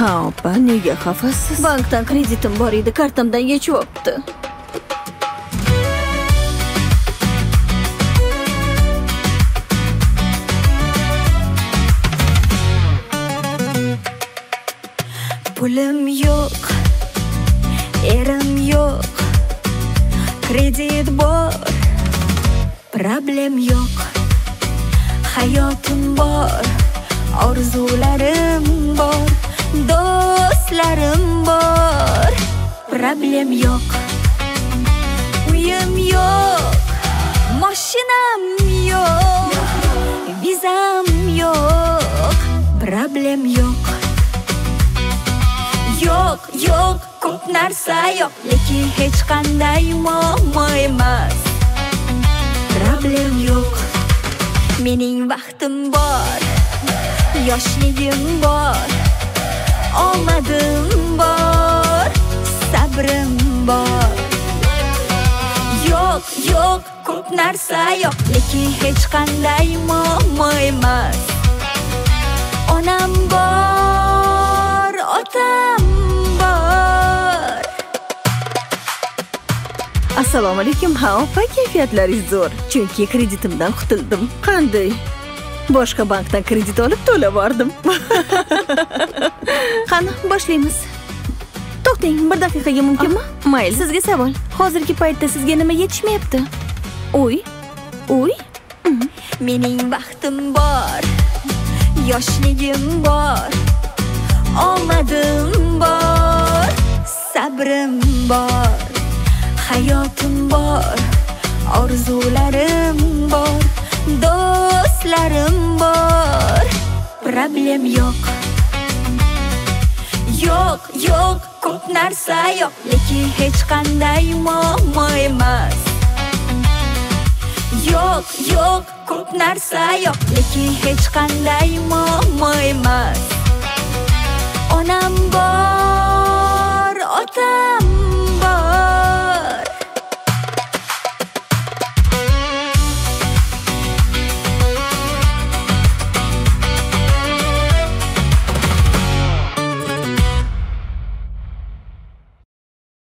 Ha, opa, nega xafasiz? Bankdan kreditim bor edi, kartamdan yechib olibdi. Pulim yo'q, erim yo'q, kredit bor, problem yo'q. Hayotim bor, orzularim bor, do'stlarim bor, problem yo'q. Uyim yo'q, mashinam yo'q, vizam yo'q, problem yo'q. Yo'q, ko'p narsa yo'q, lekin hech qanday muammo emas. Problem yo'q. Mening vaqtim bor, yoshligim bor, omadim bor, sabrim bor. Yo'q, ko'p narsa yo'q, lekin hech qanday muammo emas. Onam bor, otam bor. Assalomu alaykum. Ha, opa, kayfiyatlaringiz zo'r. Chunki kreditimdan qutuldim. Qanday? Boshqa bankdan kredit olib to'lab bordim. Qani, boshlaymiz. To'xtang, bir daqiqaga mumkinmi? Mayli. Sizga savol. Hozirgi paytda sizga nima yetishmayapti? Uy. Mening vaqtim bor, yoshligim bor, omadim bor, sabrim bor. Hayotim bor, orzularim bor, do'stlarim bor, problem yo'q. Yo'q, ko'p narsa yo'q, lekin hech qanday muammo emas. Yo'q, ko'p narsa yo'q, lekin hech qanday muammo emas.